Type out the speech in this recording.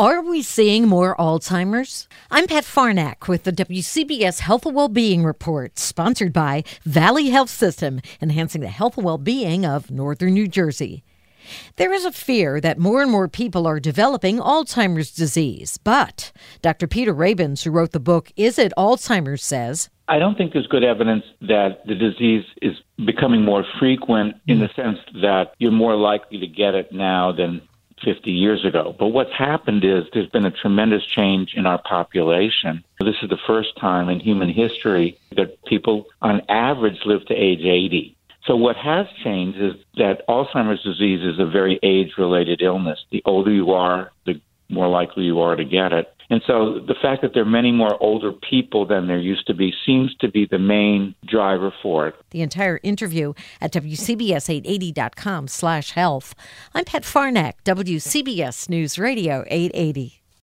Are we seeing more Alzheimer's? I'm Pat Farnack with the WCBS Health and Wellbeing Report, sponsored by Valley Health System, enhancing the health and well-being of Northern New Jersey. There is a fear that more and more people are developing Alzheimer's disease, but Dr. Peter Rabins, who wrote the book Is It Alzheimer's, says, I don't think there's good evidence that the disease is becoming more frequent in the sense that you're more likely to get it now than 50 years ago. But what's happened is there's been a tremendous change in our population. This is the first time in human history that people on average live to age 80. So what has changed is that Alzheimer's disease is a very age-related illness. The older you are, the more likely you are to get it. And so the fact that there are many more older people than there used to be seems to be the main driver for it. The entire interview at WCBS880.com/health. I'm Pat Farnack, WCBS News Radio 880.